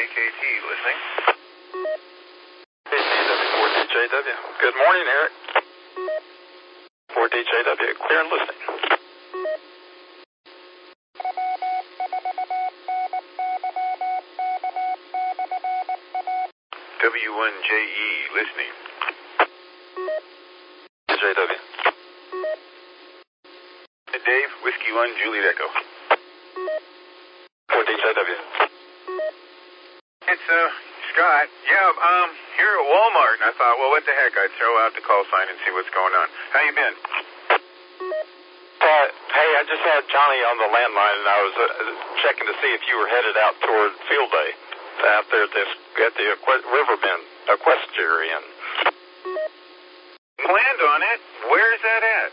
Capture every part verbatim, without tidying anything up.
K T, listening. four D J W. Good morning, Eric. four D J W, clear and listening. W one J E, listening. J W. Dave, Whiskey one, Juliet Echo. four D J W. It's, uh, Scott. Yeah, um, here at Walmart, and I thought, well, what the heck, I'd throw out the call sign and see what's going on. How you been? Uh, hey, I just had Johnny on the landline, and I was uh, checking to see if you were headed out toward Field Day out there at, this, at the Equ- Riverbend Equestrian. Planned on it? Where's that at?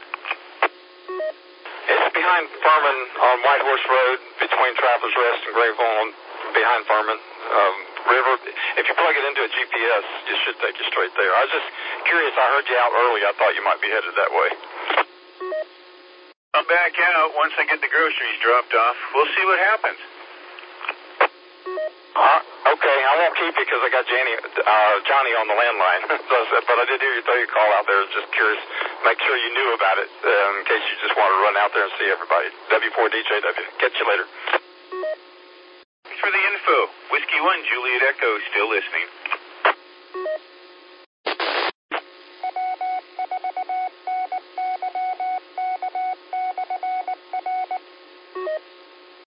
It's behind Furman on White Horse Road, between Travelers Rest and Grayville, behind Furman um, River. If you plug it into a G P S, it should take you straight there. I was just curious. I heard you out early. I thought you might be headed that way. I'll back out once I get the groceries dropped off. We'll see what happens. Uh, okay, I won't keep you because I got Johnny, uh, Johnny on the landline. So, but I did hear you throw your call out there. Just curious. Make sure you knew about it um, in case you just want to run out there and see everybody. W four D J W. Catch you later. Thanks for the info. Whiskey one, Juliet Echo, still listening.